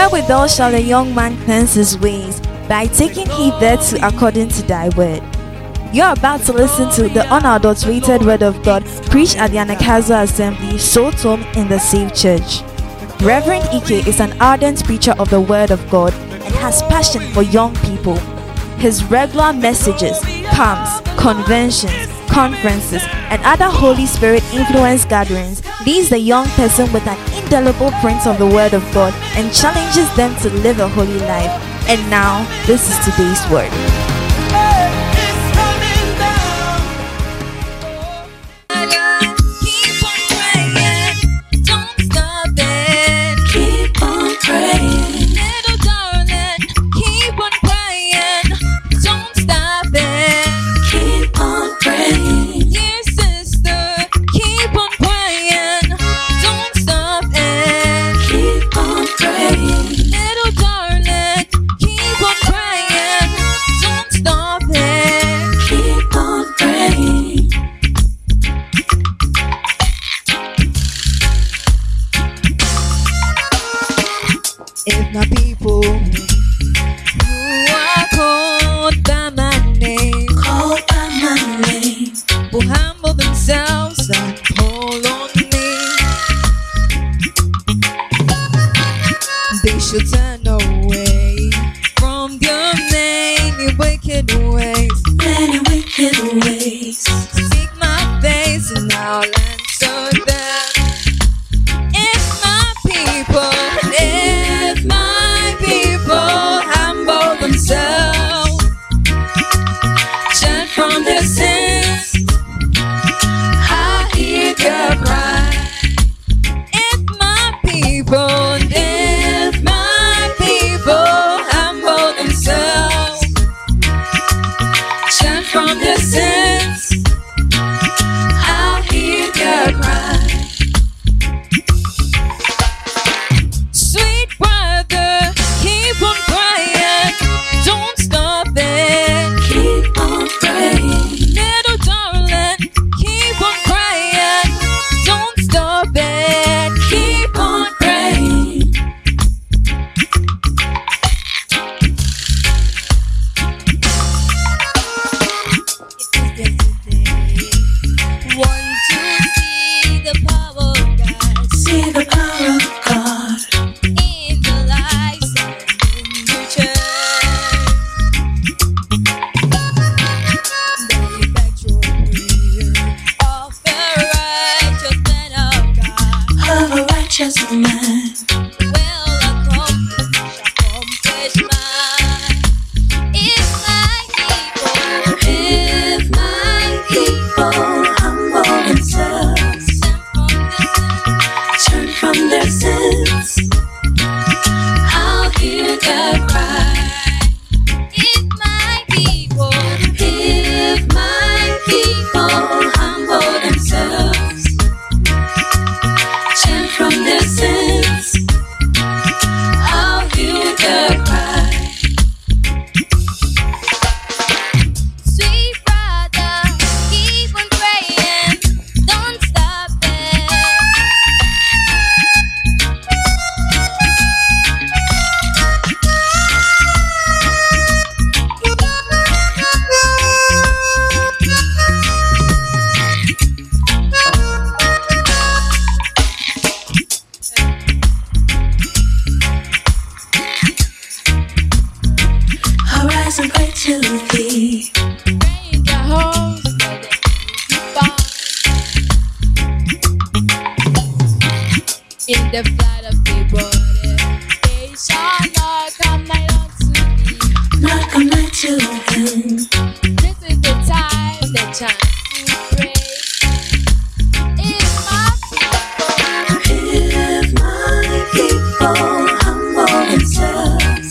Wherewithal shall a young man cleanse his ways? By taking heed thereto according to thy word. You're about to listen to the unadulterated word of God preached at the Anagkazo Assembly, Salt Home in the Safe Church. Reverend Ike is an ardent preacher of the word of God and has passion for young people. His regular messages, camps, conventions, conferences, and other Holy Spirit influence gatherings leaves the young person with an indelible print of the word of God and challenges them to live a holy life. And now, this is today's word. If my people who are called by my name, will humble themselves and call on me, they should turn away from their many wicked ways. Seek my face and I'll answer them. In the flight of the body, they shall not come nigh unto thee. Not come nigh to him. This is the time to pray. If my people humble themselves,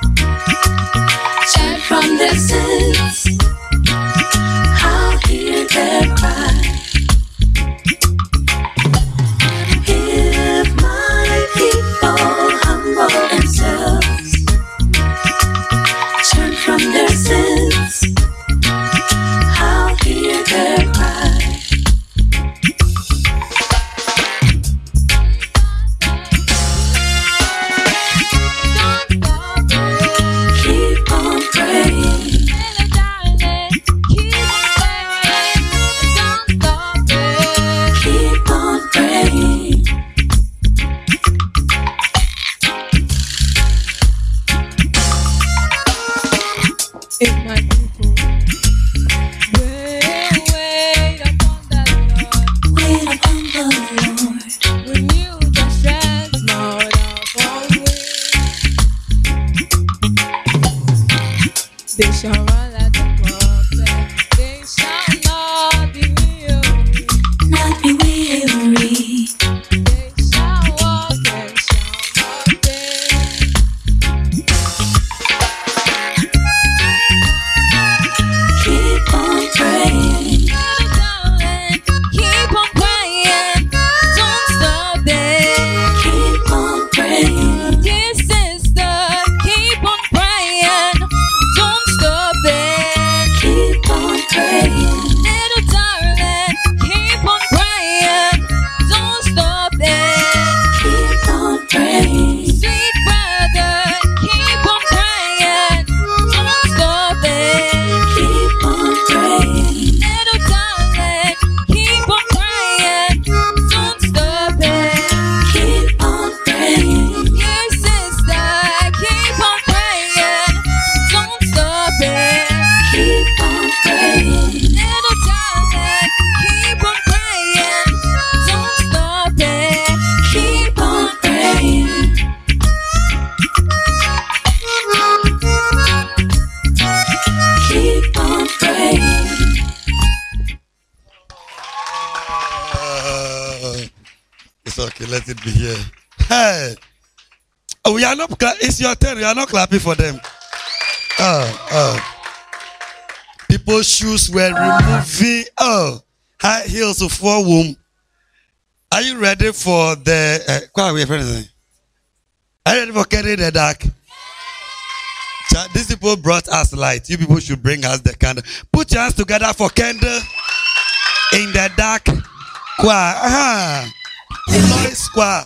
turn from their sins, I'll hear their cry. Turn from their sins, I'll hear their cry. It's okay. Let it be here. Hey. Oh, we are not. It's your turn. We are not clapping for them. People's shoes were removing. High heels of 4 womb. Are you ready for the? Are you ready for carrying the dark? These people brought us light. You people should bring us the candle. Put your hands together for candle in the dark. Eloy Square.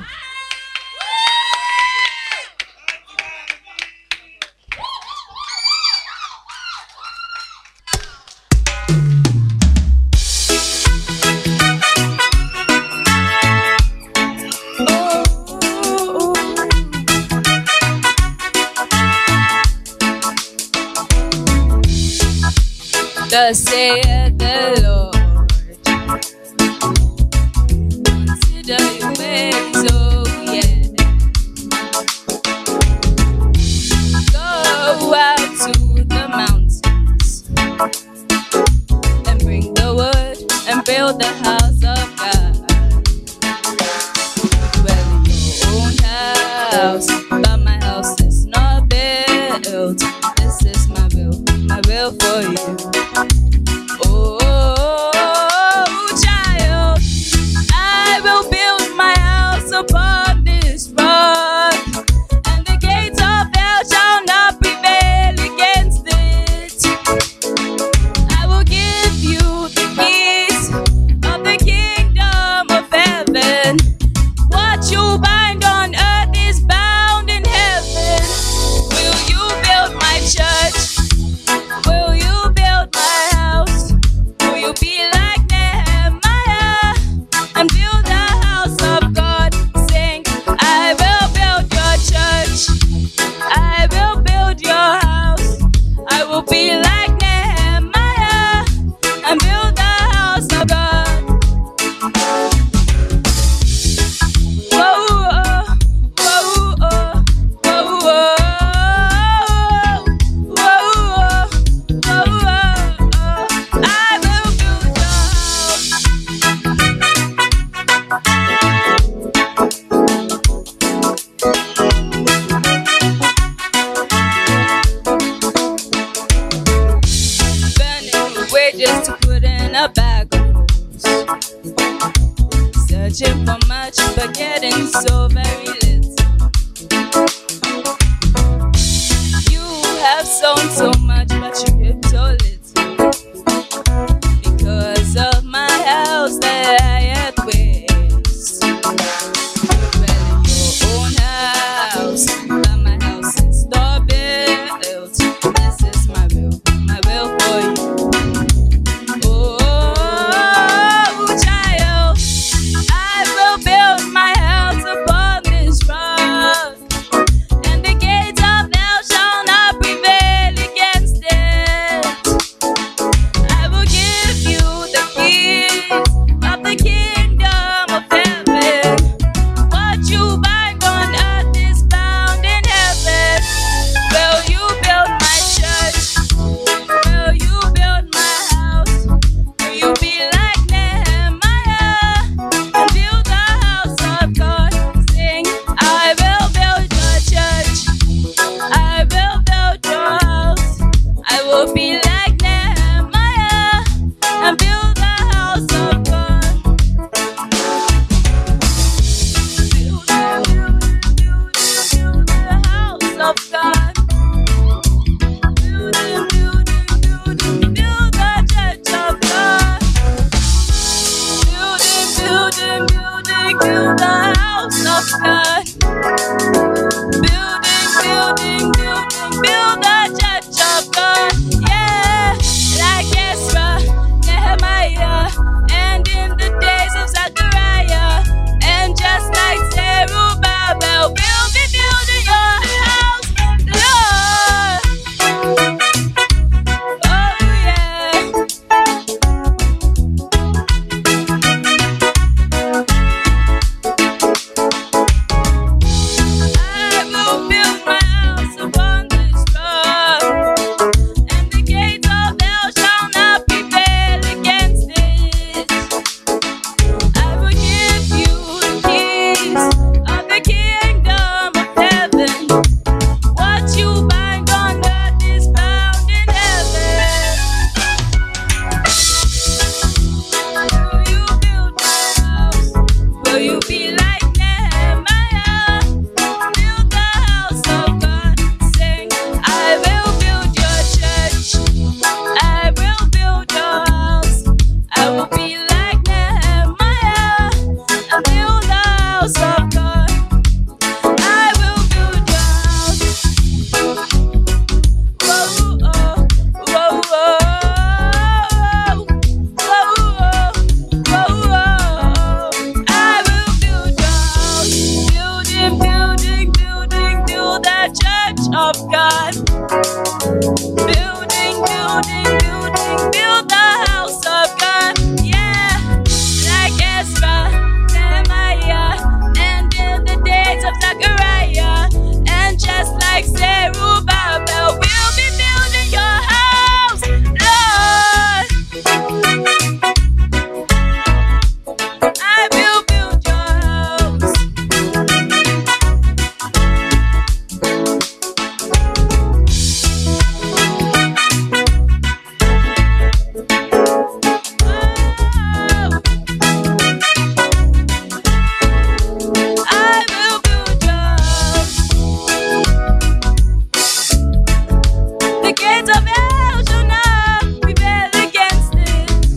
Thus saith the Lord, consider your ways, oh yeah. Go out to the mountains and bring the wood and build the house of God. Dwell in your own house, but my house is not built. This is my will for you. Oh, child, I will build my house upon this rock, and the gates of hell shall not prevail against it. I will give you the keys of the kingdom of heaven. What you bind on earth is bound in heaven. Will you build my church? Will you build my house? Will you be like Nehemiah and build the house of God? Sing, I will build your church. I will build your house. I will be like Nehemiah and build the house of God. Whoa, whoa, whoa, whoa, whoa. I will build your house. Burning away just to put in a bag of holes. Searching for much but getting so very little. You have sown so much but you reap so little. Because of my house that I had waste. Dwell in your own house, but my house is not built. This is my will for you. Oh, child, I will build my house upon this rock, and the gates of hell shall not prevail against it. I will give you the keys of the kingdom of heaven. What you bind on earth is bound in heaven. Will you build my church? Will you build my house? Will you be like Nehemiah and build the house of God? Sing, I will build your church. I will build your house. I will be like Nehemiah and build the house of God. Build the house of God. Build the church of God. Build the house of God. Build the church of God. Yeah, like Ezra, Nehemiah, and in the days of Zechariah, and just like Zerubbabel, we'll be building your house, Lord. Oh yeah. I will build your house. I will build your house. The gates of hell shall not prevail against it.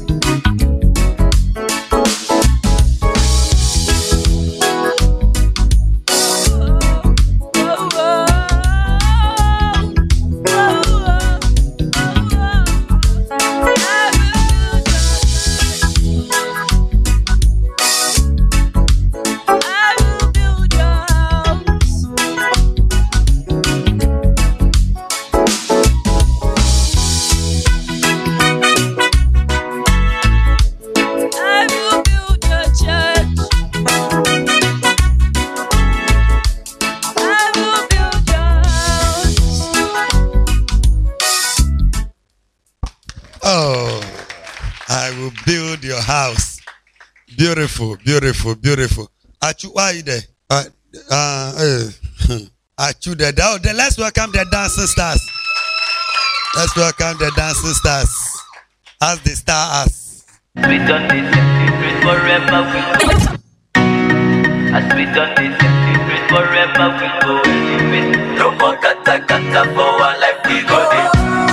I will build your house. I will build your church. I will build your house. Oh, I will build your house. Beautiful, beautiful, beautiful. Achu, why are you there? Achu, there. Oh, let's welcome the dancing stars. Let's welcome the dancing stars. As they star us. We done this secret forever we go. As we done this secret forever we go. No more kata kata for our life we go this.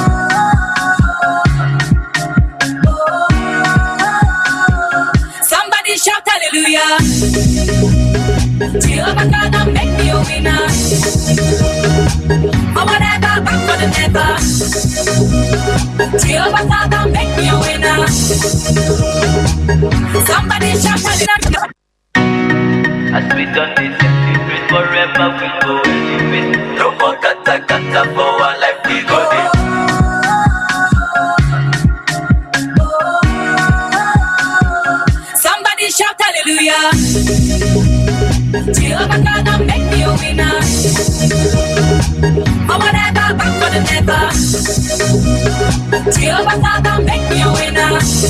Somebody shout hallelujah. Jehovah God and make me a winner. For whatever, back for the never. Jehovah God and make me a winner. Somebody shout hallelujah. As we done this secret forever we go. No more kata kata for our life we go this. Somebody shout hallelujah. Jehovah God and make me a winner. For whatever, back for the never. Jehovah God and make me a winner.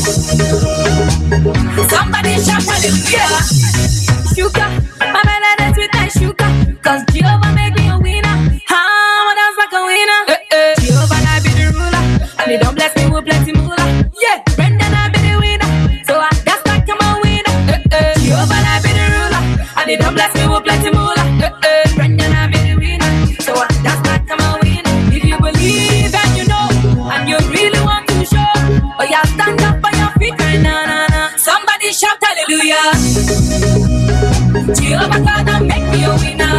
Somebody shout hallelujah. Sugar, my melody sweet like sugar. Cause Jehovah make me a winner. How dance like a winner. Jehovah I be the ruler. And he don't bless me with plenty moolah. Yeah, Brendan I be the winner. So I dance like I'm a winner. Jehovah I be the ruler. And he don't bless me with plenty moolah. Brendan I be the winner. So I dance like I'm a winner. If you believe and you know and you really want to show, oh yeah, stand up on your feet right now, nah, nah. Somebody shout hallelujah. Jehovah God and make me a winner.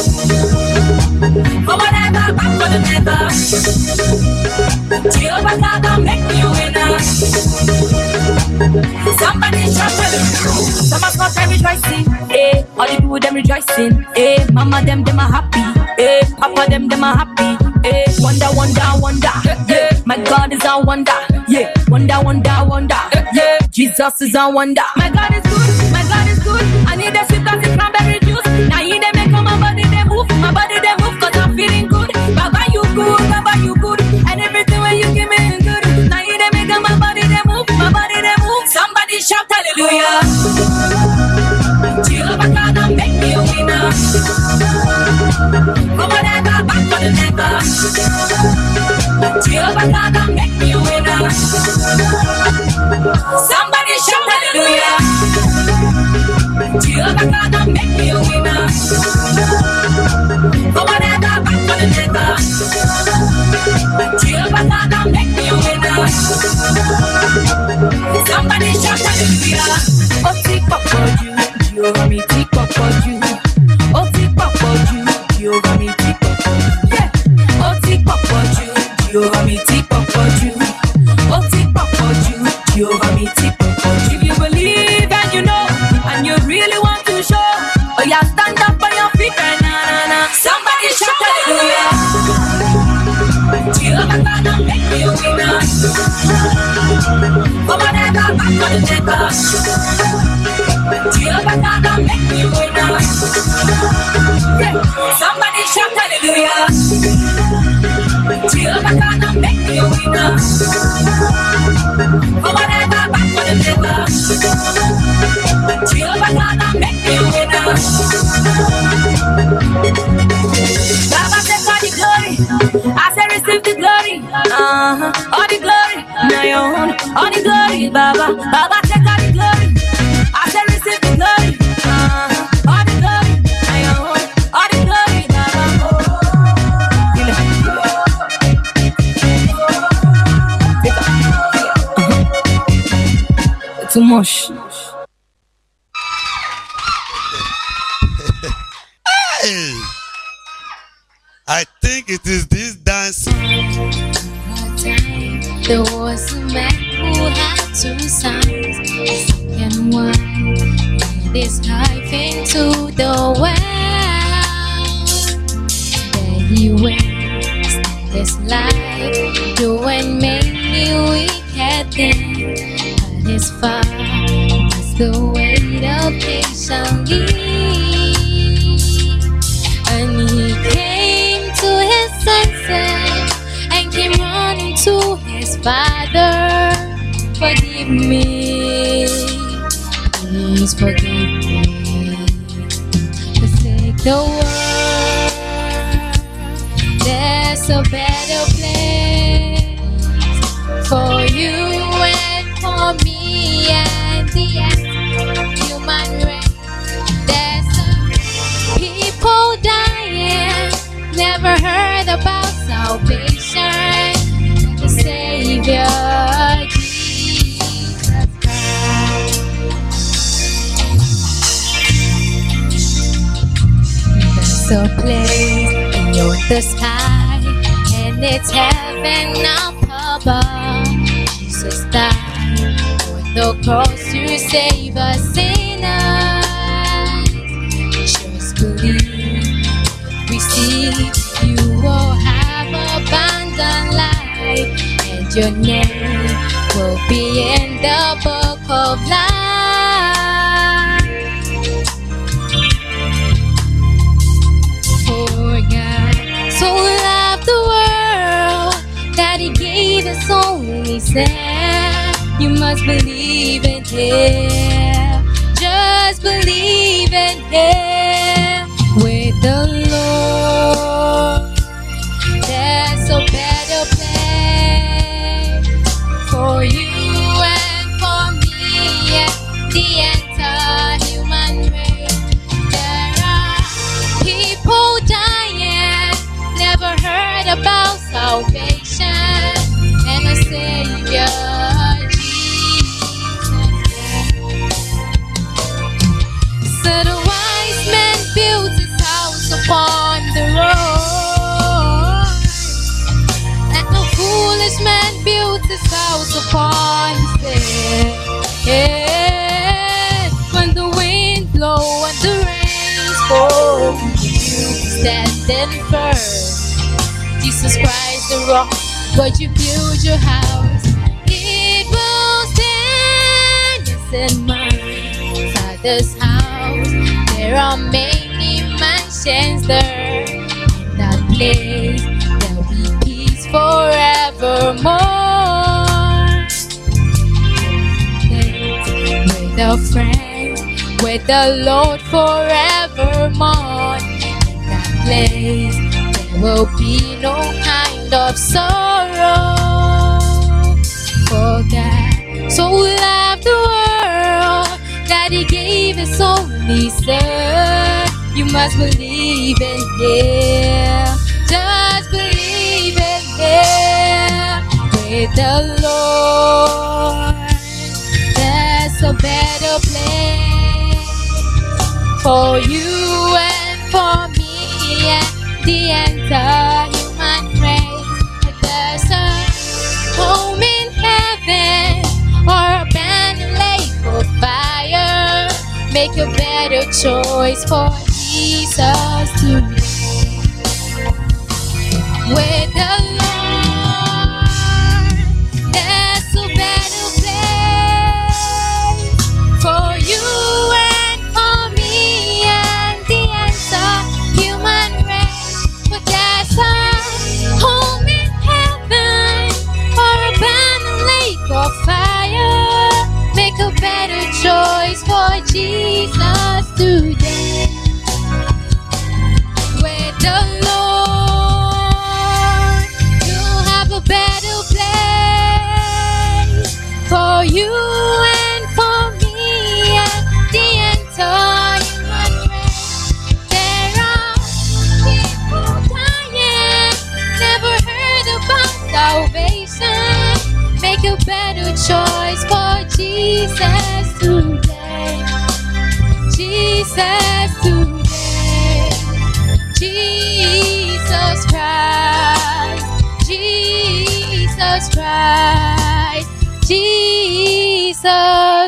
For whatever, back for the never. Jehovah God and make me a winner. Somebody shout hallelujah. Some of us are rejoicing, eh? All the people them rejoicing, eh? Mama them are happy, eh? Papa them are happy, eh? Wonder, wonder, wonder, yeah. My God is a wonder, yeah. Wonder, wonder, wonder, yeah. Jesus is a wonder. My God is good, my God is good. I need a sweet as the cranberry juice. Now he they make my body they move, cause I'm feeling good. Baba you good, and everything when you give me is good. Now he they make my body they move, Somebody shout hallelujah. Jehovah God and make me a winner. For whatever, back for the never. Jehovah God and make me a winner. Somebody shout hallelujah. Jehovah God and make me a winner. For whatever, back for the never. Jehovah God and make me a winner. Somebody shout hallelujah. Oh, tick up for you, Jehovah me tick up for you. Oh, tick up for you, Jehovah me tick up for you. Yeah. Oh, tick up for you, Jehovah me tick up for you. Oh, tick up for you, Jehovah me tick up for you. If you believe and you know and you really want to show, oh yeah, stand up on your feet right now. Somebody shout hallelujah. Jehovah God and make me a winner. For whatever, back for the never. Jehovah God and make me a winner. Yeah. Somebody shout hallelujah. Jehovah gonna make me a winner. For whatever back for the paper. Jehovah gonna make me a winner. Baba take all the glory. I say receive the glory. All the glory. Now your own. All the glory, Baba. Baba take all the glory. I say receive the glory. All the glory. Now your own. All the glory, Baba. Too much. Hey! I think it is this dance. There was a man who had 2 sons. The second one laid his life into the well. There he wasted his life doing many wicked things. But his father was the wait patiently. And he came to his senses and came running to his father. Forgive me, please forgive me. Forsake the world, there's a better place for you and for me and the human race. There's people dying, never heard about salvation. The Savior, Jesus Christ. There's a place beyond the sky, and it's heaven up above. Jesus died on the cross to save us sinners. Just believe, receive, you will have abundant life, and your name will be in the book of life. For God so loved the world that He gave His only Son. You must believe in Him. Just believe in Him. With the Lord, there's a better place for you and for me and the entire human race. There are people dying, never heard about salvation and a Savior, Jesus. So the wise man built his house upon the rock, and the foolish man built his house upon the sand. When the wind blows and the rain falls, you standing firm. Jesus Christ the rock, where you build your house, it will stand. Yes, in my Father's house there are many mansions there. In that place there'll be peace forevermore. With a friend, with the Lord forevermore. In that place there will be no kind of sorrow. For God so loved the world that He gave His only Son. You must believe in Him. Just believe in Him. With the Lord, there's a better place for you and for me and the entire human race. There's a home in heaven or a abandoned lake of fire. Make a better choice for Jesus today. With the Lord, there's a better place for you and for me and the entire human race. But there's a home in choice for Jesus today. With the Lord, you'll have a better place for you and for me and the entire human race. There are people dying, never heard about salvation. Make a better choice for Jesus today. Jesus today. Jesus Christ. Jesus Christ. Jesus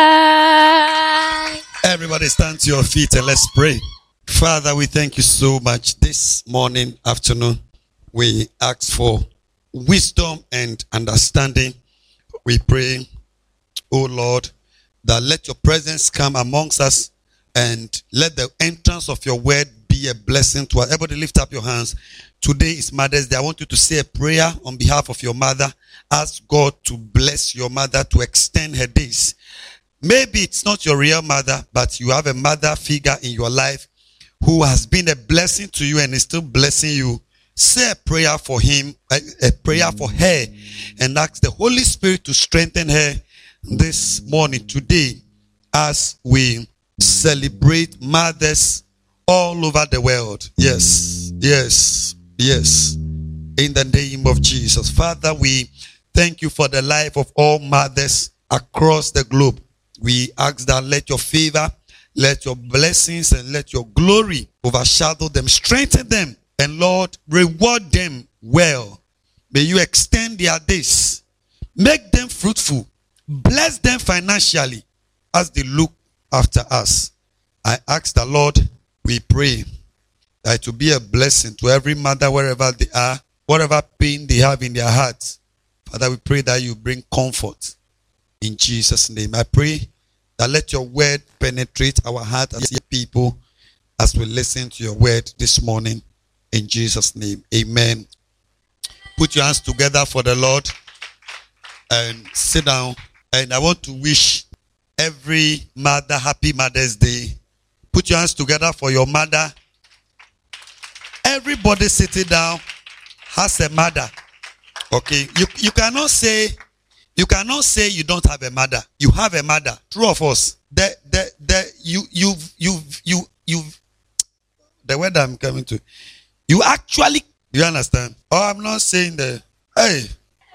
Christ. Everybody stand to your feet and let's pray. Father, we thank you so much this morning, afternoon. We ask for wisdom and understanding. We pray, oh Lord, that let your presence come amongst us and let the entrance of your word be a blessing to us. Everybody lift up your hands. Today is Mother's Day. I want you to say a prayer on behalf of your mother. Ask God to bless your mother, to extend her days. Maybe it's not your real mother, but you have a mother figure in your life who has been a blessing to you and is still blessing you. Say a prayer for him, a prayer for her, and ask the Holy Spirit to strengthen her this morning, today, as we celebrate mothers all over the world. Yes, yes, yes. In the name of Jesus. Father, we thank you for the life of all mothers across the globe. We ask that let your favor, let your blessings, and let your glory overshadow them, strengthen them, and Lord, reward them well. May you extend their days, make them fruitful, bless them financially as they look after us. I ask the Lord, we pray that it will be a blessing to every mother wherever they are, whatever pain they have in their hearts. Father, we pray that you bring comfort in Jesus' name. I pray that let your word penetrate our heart as your people as we listen to your word this morning. In Jesus' name, amen. Put your hands together for the Lord and sit down. And I want to wish every mother happy Mother's Day. Put your hands together for your mother. Everybody sitting down has a mother. Okay, you cannot say you don't have a mother. You have a mother. True of us. The word I'm coming to. You actually, you understand? Oh, I'm not saying that. Hey.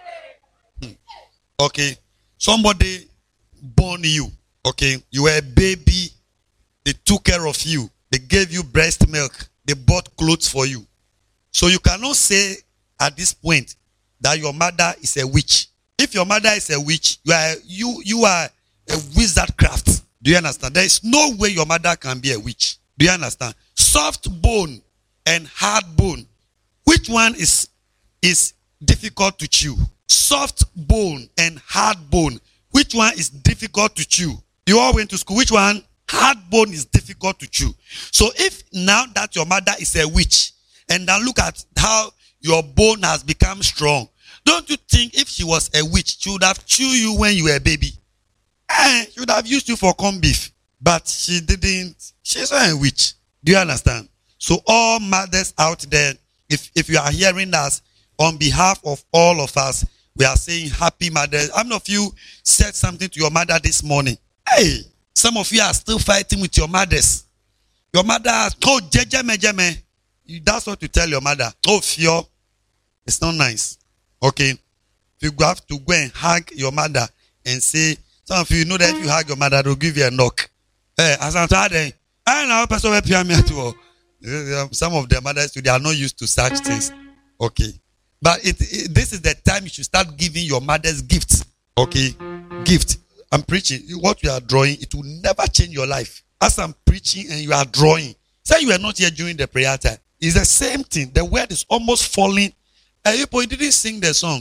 Okay. Somebody born you. Okay. You were a baby. They took care of you. They gave you breast milk. They bought clothes for you. So you cannot say at this point that your mother is a witch. If your mother is a witch, you are a wizard craft. Do you understand? There is no way your mother can be a witch. Do you understand? Soft bone and hard bone. Which one is difficult to chew? Soft bone and hard bone. Which one is difficult to chew? You all went to school. Which one? Hard bone is difficult to chew. So if now that your mother is a witch, and now look at how your bone has become strong, don't you think if she was a witch, she would have chewed you when you were a baby? She would have used you for corned beef. But she didn't. She's not a witch. Do you understand? So all mothers out there, if you are hearing us, on behalf of all of us, we are saying happy Mother's. How many of you said something to your mother this morning? Hey, some of you are still fighting with your mothers. Your mother has told jeme. That's what you tell your mother. Oh, fear. It's not nice. Okay. You have to go and hug your mother and say, some of you know that if you hug your mother, they'll give you a knock. Hey, as I'm tired, I know person will pay me at all. Some of their mothers, they are not used to such things. Okay. But this is the time you should start giving your mothers gifts. Okay. Gift. I'm preaching. What you are drawing, it will never change your life. As I'm preaching and you are drawing, say you are not here during the prayer time. It's the same thing. The word is almost falling. You didn't sing the song.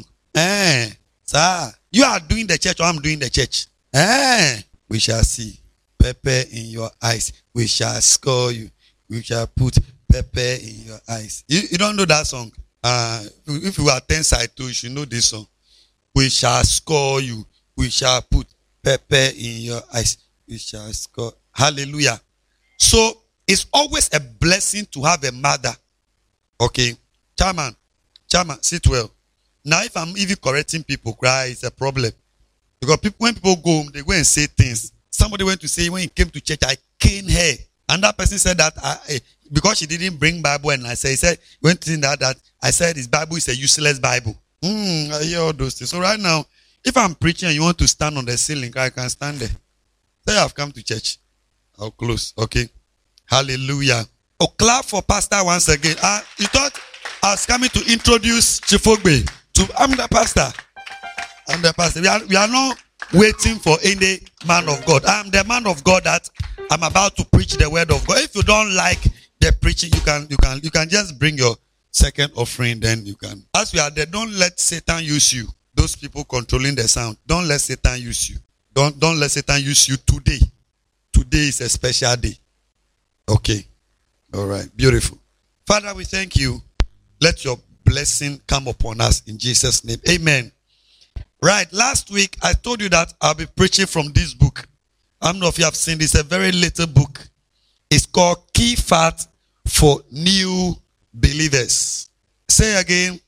Sir, you are doing the church or I'm doing the church. We shall see pepper in your eyes. We shall score you. We shall put pepper in your eyes. You don't know that song? If you attend side 2, you should know this song. We shall score you. We shall put pepper in your eyes. We shall score. Hallelujah. So it's always a blessing to have a mother. Okay. Chairman, sit well. Now, if I'm even correcting people, cry, it's a problem. Because when people go home, they go and say things. Somebody went to say, when he came to church, I caned her. And that person said that because she didn't bring Bible, and he said, went to that I said his Bible is a useless Bible. I hear all those things. So right now, if I'm preaching and you want to stand on the ceiling, I can stand there. Say I've come to church. I'll close. Okay. Hallelujah. Oh, clap for Pastor once again. You thought I was coming to introduce Chifogbe. I'm the pastor. I'm the pastor. We are not waiting for any man of God. I'm the man of God that I'm about to preach the word of God. If you don't like the preaching, you can just bring your second offering, then you can. As we are there, don't let Satan use you. Those people controlling the sound. Don't let Satan use you. Don't let Satan use you today. Today is a special day. Okay. All right. Beautiful. Father, we thank you. Let your blessing come upon us in Jesus' name. Amen. Right. Last week, I told you that I'll be preaching from this book. I don't know if you have seen this. It's a very little book. It's called Key Fact for New Believers. Say again.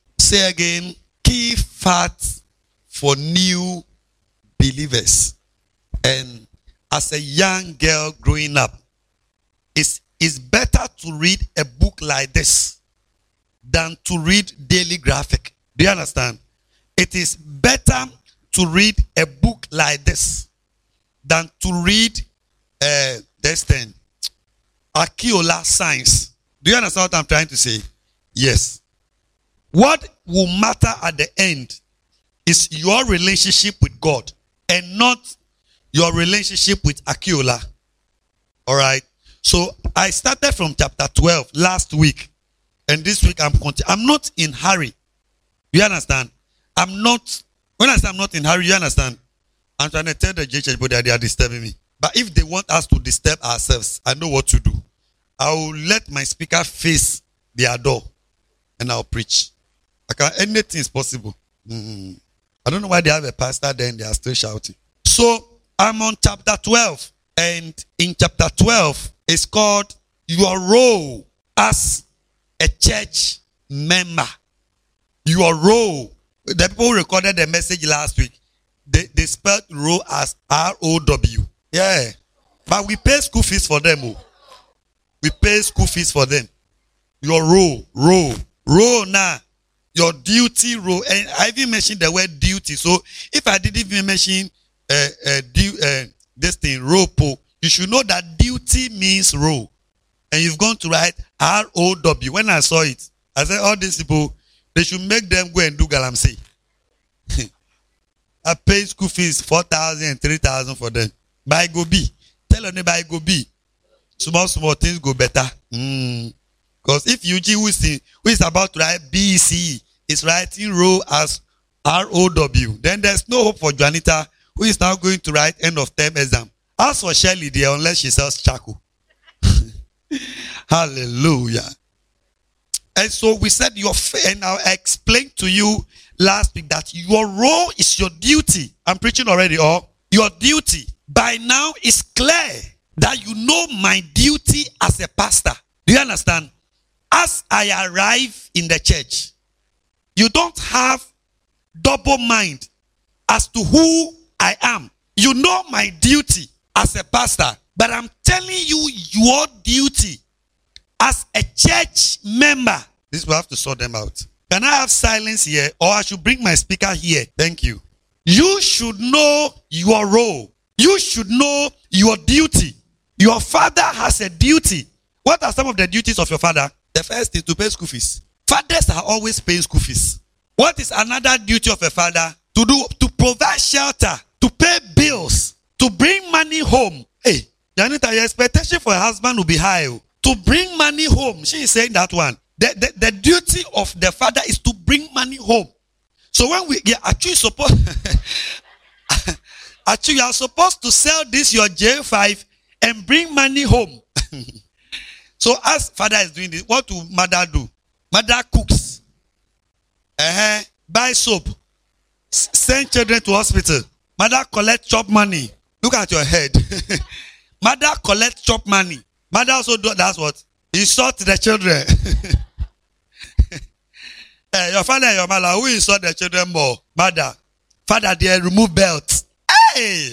Key Fact for New Believers. And as a young girl growing up, it's better to read a book like this than to read Daily Graphic. Do you understand? It is better to read a book like this than to read this thing, Akiola Science. Do you understand what I'm trying to say? Yes. What will matter at the end is your relationship with God and not your relationship with Akiola. All right. So I started from chapter 12 last week, and this week I'm not in hurry. You understand? When I say I'm not in hurry, you understand? I'm trying to tell the church people that they are disturbing me. But if they want us to disturb ourselves, I know what to do. I will let my speaker face their door, and I'll preach. Anything is possible. I don't know why they have a pastor there and they are still shouting. So I'm on chapter 12, and in chapter 12, it's called Your Role as a Church Member. Your role. The people who recorded the message last week, they spelled role as R-O-W. Yeah. But we pay school fees for them. We pay school fees for them. Your role now. Your duty role. And I even mentioned the word duty. So if I didn't even mention this thing, role, you should know that duty means role. And you've gone to write R-O-W. When I saw it, I said, all these people, they should make them go and do galamsey. I pay school fees 4,000 and 3,000 for them. Buy go B. Tell them buy go B. Small things go better. Because if UG who is about to write BC is writing role as R-O-W, then there's no hope for Juanita, who is now going to write end of term exam. As for Shirley there, unless she sells charcoal. Hallelujah. And so we said and I explained to you last week that your role is your duty. I'm preaching already, or your duty. By now it's clear that you know my duty as a pastor. Do you understand? As I arrive in the church, you don't have double mind as to who I am. You know my duty as a pastor, but I'm telling you your duty as a church member. This will have to sort them out. Can I have silence here, or I should bring my speaker here? Thank you. You should know your role. You should know your duty. Your father has a duty. What are some of the duties of your father? The first is to pay school fees. Fathers are always paying school fees. What is another duty of a father? To provide shelter, to pay bills, to bring money home. Hey, Janita, your expectation for a husband will be high. To bring money home. She is saying that one. The duty of the father is to bring money home. So when we actually you are supposed to sell this your J5 and bring money home. So as father is doing this, what will mother do? Mother cooks. Buy soap. Send children to hospital. Mother collect chop money. Look at your head. Mother collect chop money. Mother also that's what? Insult the children. Your father and your mother, who insult the children more? Mother. Father, they remove belts. Hey!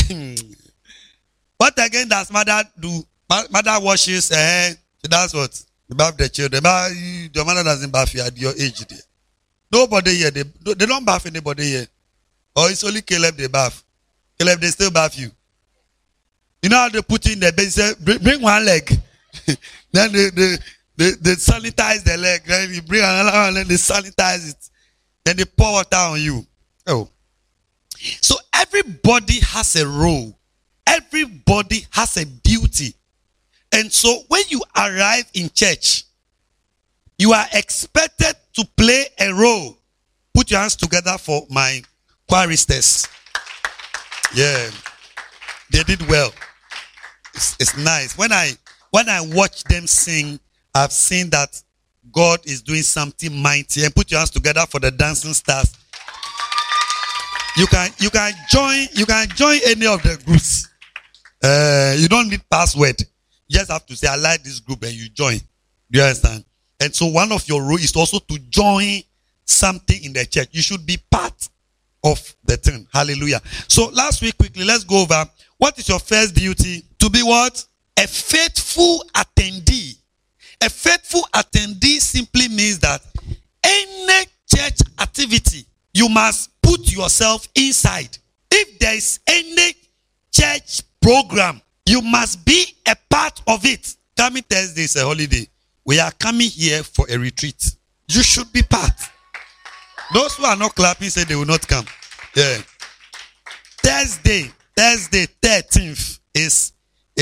What again does mother do? Mother washes her hair. That's what? They bath the children. But your mother doesn't bath you at your age. There. Nobody here. They don't bath anybody here. Or it's only Caleb they bath. Caleb, they still bath you. You know how they put in the bed, say, bring one leg. Then they sanitize the leg. Then you bring another one, then they sanitize it. Then they pour water on you. Oh. So everybody has a role. Everybody has a duty. And so when you arrive in church, you are expected to play a role. Put your hands together for my choristers. Yeah. They did well. It's nice. When I watch them sing, I've seen that God is doing something mighty. And put your hands together for the dancing stars. You can join any of the groups. You don't need password. You just have to say, I like this group, and you join. Do you understand? And so one of your roles is also to join something in the church. You should be part of the thing. Hallelujah. So last week, quickly, let's go over. What is your first duty? To be what? A faithful attendee. A faithful attendee simply means that any church activity, you must put yourself inside. If there is any church program, you must be a part of it. Coming Thursday is a holiday. We are coming here for a retreat. You should be part. Those who are not clapping say they will not come. Yeah. Thursday 13th is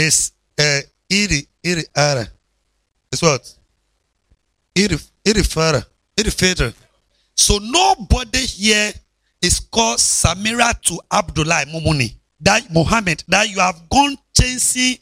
Iri Ara. It's what? Iri Federal. So nobody here is called Samira to Abdullah Momoni. That Muhammad, that you have gone chasing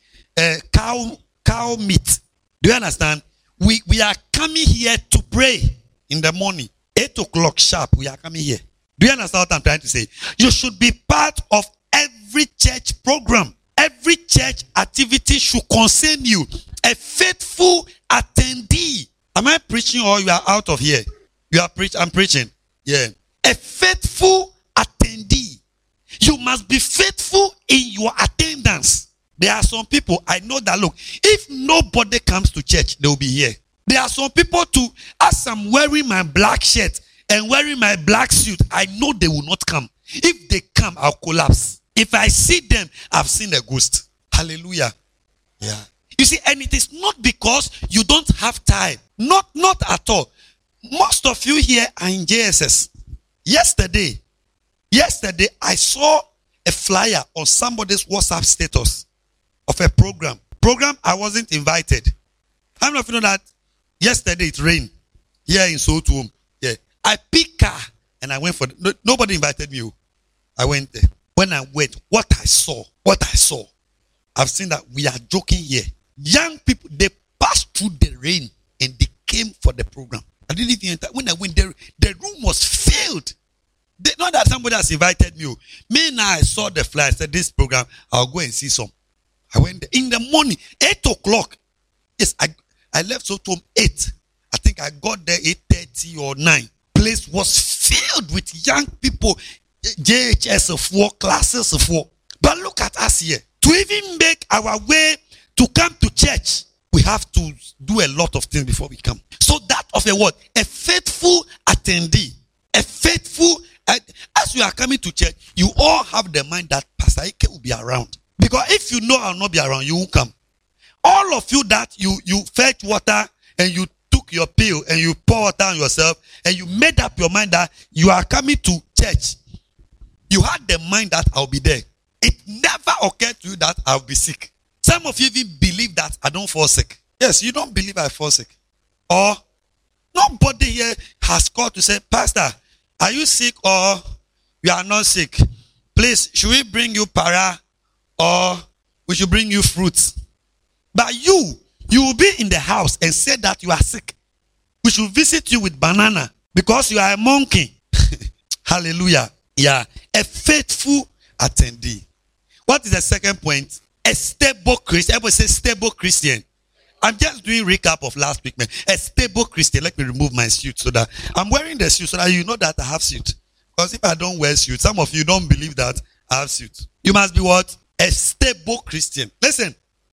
cow meat. Do you understand? We are coming here to pray in the morning. 8 o'clock sharp, we are coming here. Do you understand what I'm trying to say? You should be part of every church program. Every church activity should concern you. A faithful attendee. Am I preaching or you are out of here? You are preaching. I'm preaching. Yeah. A faithful attendee. You must be faithful in your attendance. There are some people, I know that, look, if nobody comes to church, they will be here. There are some people too, as I'm wearing my black shirt and wearing my black suit, I know they will not come. If they come, I'll collapse. If I see them, I've seen a ghost. Hallelujah. Yeah. You see, and it is not because you don't have time. Not at all. Most of you here are in JSS. Yesterday, I saw a flyer on somebody's WhatsApp status of a program. I wasn't invited. How many of you know that yesterday it rained here in Sotum? Yeah. I picked car and I went for nobody invited me. I went there. When I went, what I saw, I've seen that we are joking here. Young people, they passed through the rain and they came for the program. I didn't even enter. When I went there, the room was filled. Not that somebody has invited me. Me now, I saw the flyer. I said, this program, I'll go and see some. I went there. In the morning, 8 o'clock. Yes, I left Sotom 8. I think I got there 8:30 or 9. Place was filled with young people. JHS of 4, classes of 4. But look at us here. To even make our way to come to church, we have to do a lot of things before we come. So that of a what? A faithful attendee. A faithful, as you are coming to church, you all have the mind that Pastor Ike will be around. Because if you know I'll not be around, you won't come. All of you that you fetch water and you took your pill and you pour water on yourself and you made up your mind that you are coming to church. You had the mind that I'll be there. It never occurred to you that I'll be sick. Some of you even believe that I don't fall sick. Yes, you don't believe I fall sick. Or nobody here has called to say, Pastor, are you sick or you are not sick? Please, should we bring you para or we should bring you fruits? But you will be in the house and say that you are sick. We should visit you with banana because you are a monkey. Hallelujah. Yeah, a faithful attendee. What is the second point? A stable Christian. Everybody say stable Christian. I'm just doing recap of last week, man. A stable Christian. Let me remove my suit so that I'm wearing the suit so that you know that I have suit. Because if I don't wear suit, some of you don't believe that I have suit. You must be what? A stable Christian. Listen.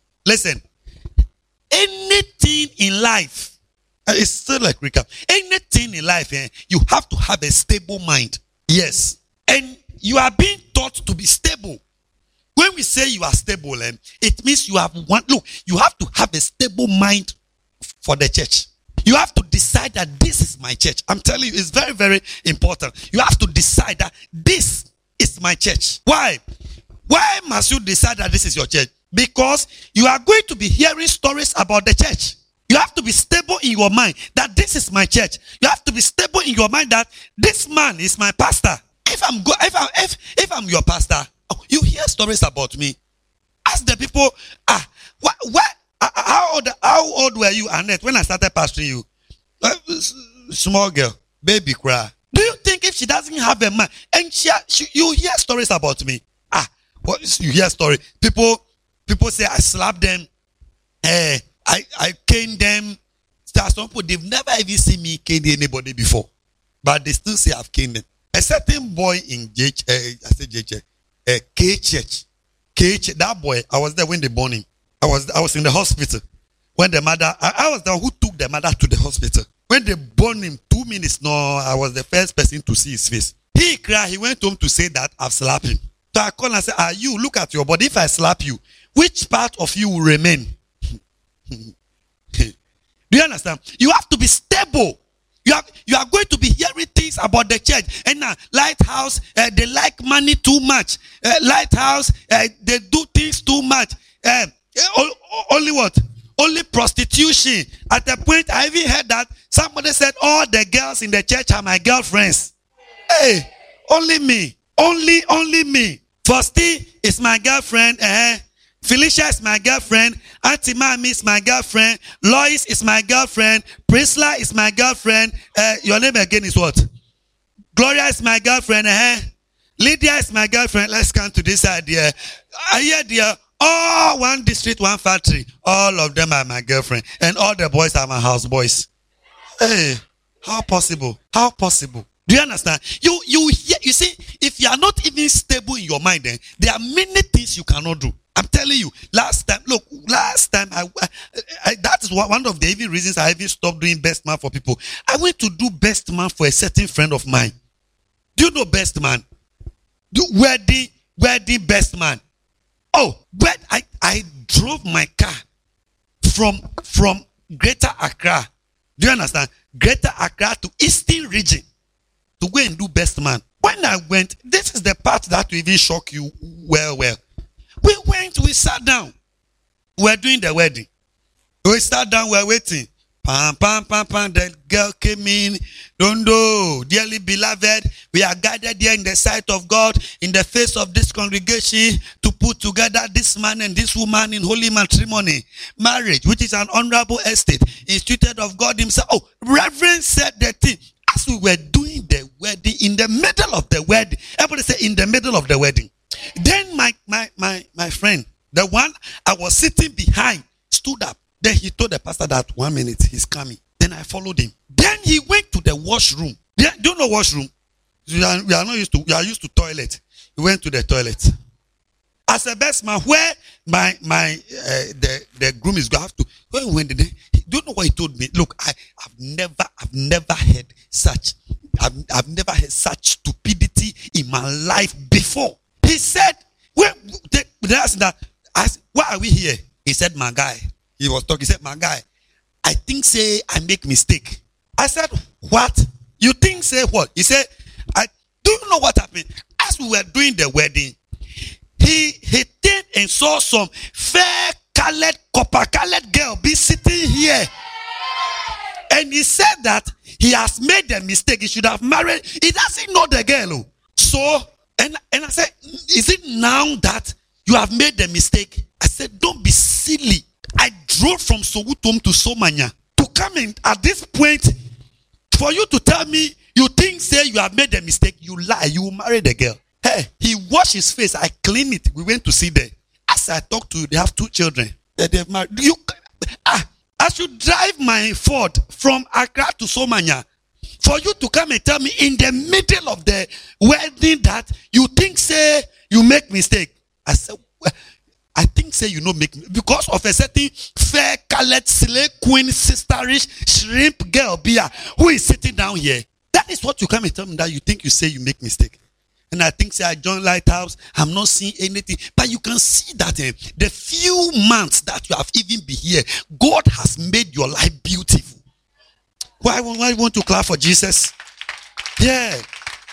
Anything in life, it's still like recap. Anything in life, you have to have a stable mind. Yes. And you are being taught to be stable. When we say you are stable, it means you have you have to have a stable mind for the church. You have to decide that this is my church. I'm telling you, it's very, very important. You have to decide that this is my church. Why? Why must you decide that this is your church? Because you are going to be hearing stories about the church. You have to be stable in your mind that this is my church. You have to be stable in your mind that this man is my pastor. If I'm your pastor, you hear stories about me. Ask the people, how old were you, Annette, when I started pastoring you? Small girl, baby cry. Do you think if she doesn't have a man, and you hear stories about me? You hear story? People say I slapped them. I caned them. There are some people, they've never even seen me cane anybody before, but they still say I've caned them. A certain boy in K Church, that boy, I was there when they born him. I was in the hospital when the mother. I was the one who took the mother to the hospital when they born him. 2 minutes, no, I was the first person to see his face. He cried. He went home to say that I've slapped him. So I called and said, you look at your body. If I slap you, which part of you will remain? Do you understand? You have to be stable. You are going to be hearing things about the church. And now, Lighthouse, they like money too much. Lighthouse, they do things too much. Only what? Only prostitution. At the point, I even heard that somebody said, all the girls in the church are my girlfriends. Hey, only me. Only me. Fosti is my girlfriend. Felicia is my girlfriend. Auntie Mami is my girlfriend. Lois is my girlfriend. Priscilla is my girlfriend. Your name again is what? Gloria is my girlfriend. Lydia is my girlfriend. Let's come to this idea. I hear dear. All one district, one factory. All of them are my girlfriend. And all the boys are my house boys. Hey, how possible? How possible? Do you understand? You see, if you are not even stable in your mind, then there are many things you cannot do. I'm telling you, last time, I that is one of the even reasons I even stopped doing best man for people. I went to do best man for a certain friend of mine. Do you know best man? Do wedding best man. Oh, but I drove my car from Greater Accra. Do you understand? Greater Accra to Eastern Region to go and do best man. When I went, this is the part that will even shock you well. We went, we sat down. We were doing the wedding. We sat down, we were waiting. Pam. The girl came in. Don't know, dearly beloved, we are gathered here in the sight of God, in the face of this congregation, to put together this man and this woman in holy matrimony. Marriage, which is an honorable estate, instituted of God himself. Oh, Reverend said the thing. As we were doing the wedding, in the middle of the wedding, everybody say in the middle of the wedding. Then my friend, the one I was sitting behind, stood up. Then he told the pastor that 1 minute he's coming. Then I followed him. Then he went to the washroom. Do you know washroom? We are not used to. We are used to toilet. He went to the toilet. As a best man, where the groom is going to have to. When did do you know what he told me? Look, I've never heard such. I've never heard such stupidity in my life before. He said, "Why are we here?" He said, "My guy." He was talking. He said, "My guy, I think say I make mistake." I said, "What? You think say what?" He said, "I do you know what happened?" As we were doing the wedding, he turned and saw some fair colored, copper colored girl be sitting here. And he said that he has made a mistake. He should have married. He doesn't know the girl. So, and I said, "Is it now that you have made the mistake?" I said, "Don't be silly. I drove from Sogutom to Somanya to come in at this point for you to tell me you think say you have made a mistake. You lie. You will marry the girl." Hey, he washed his face. I cleaned it. We went to see them. As I talked to you, they have 2 children. They've married. I should drive my Ford from Accra to Somanya for you to come and tell me in the middle of the wedding that you think say you make mistake. I said, well, I think say you know make because of a certain fair colored slay queen sisterish shrimp girl beer who is sitting down here. That is what you come and tell me that you think you say you make mistake. And I think say I joined Lighthouse, I'm not seeing anything. But you can see that the few months that you have even been here, God has made your life beautiful. Why you want to clap for Jesus? Yeah.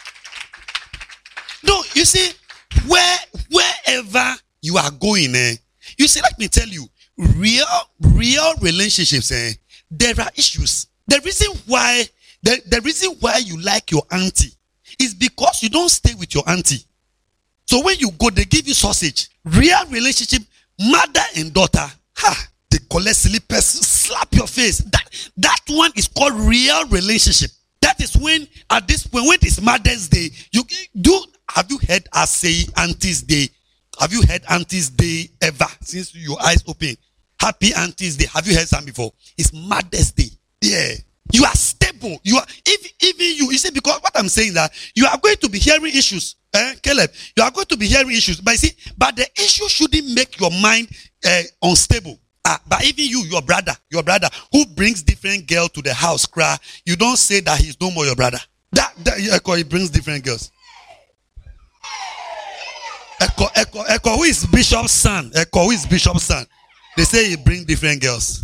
No, you see, wherever you are going, you see, let me tell you, real relationships, there are issues. The reason why you like your auntie is because you don't stay with your auntie. So when you go, they give you sausage. Real relationship, mother and daughter, they collect slippers, slap your face. That one is called real relationship. That is when, at this point, when it's Mother's Day, have you heard us say Auntie's Day? Have you heard Auntie's Day ever since your eyes open? Happy Auntie's Day. Have you heard some before? It's Mother's Day. Yeah. You are stable. You are even you see, because what I'm saying that you are going to be hearing issues, Caleb. You are going to be hearing issues, but see, but the issue shouldn't make your mind unstable. But even your brother who brings different girl to the house, cry. You don't say that he's no more your brother. That he brings different girls. Echo, who is Bishop's son? Echo, who is Bishop's son? They say he brings different girls.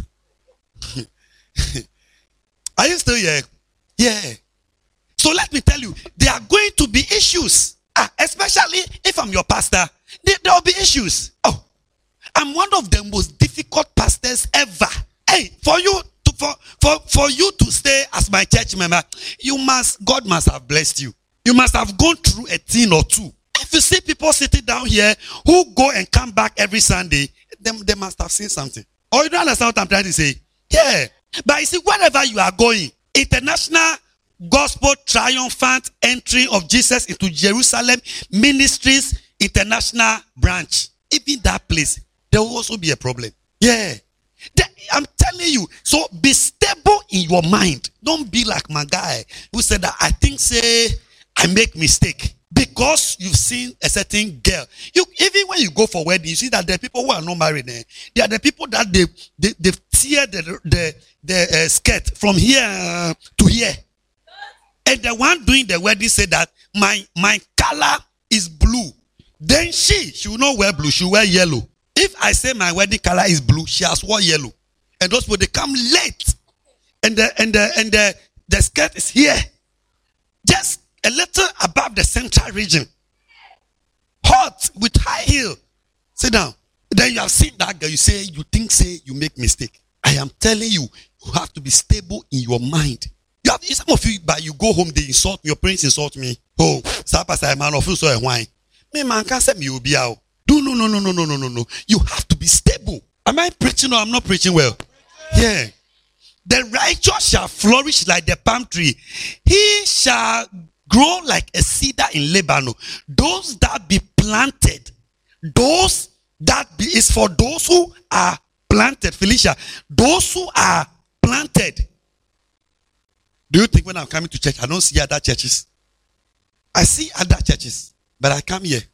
Are you still here? Yeah. So let me tell you, there are going to be issues. Especially if I'm your pastor, there will be issues. Oh, I'm one of the most difficult pastors ever. Hey, for you to stay as my church member, God must have blessed you. You must have gone through a thing or two. If you see people sitting down here who go and come back every Sunday, they must have seen something. Or you don't understand what I'm trying to say? Yeah. But you see, wherever you are going, International Gospel Triumphant Entry of Jesus into Jerusalem Ministries International Branch, even that place, there will also be a problem. Yeah. I'm telling you, so be stable in your mind. Don't be like my guy who said that I think say I make mistake. Because you've seen a certain girl. Even when you go for wedding, you see that the people who are not married, they are the people that they tear the skirt from here to here. And the one doing the wedding said that my color is blue. Then she will not wear blue, she will wear yellow. If I say my wedding color is blue, she has worn yellow. And those people, they come late. And the skirt is here. Just a little above the central region. Hot with high heel. Sit down. Then you have seen that girl. You say you make mistake. I am telling you, you have to be stable in your mind. Some of you, but you go home, they insult me. Your parents insult me. Oh, Pastor, I'm man of you so a wine. Me man can't say me will be out. No. You have to be stable. Am I preaching or I'm not preaching well? Yeah. The righteous shall flourish like the palm tree. He shall grow like a cedar in Lebanon. Those that be planted, is for those who are planted. Felicia, those who are planted. Do you think when I'm coming to church, I don't see other churches? I see other churches, but I come here.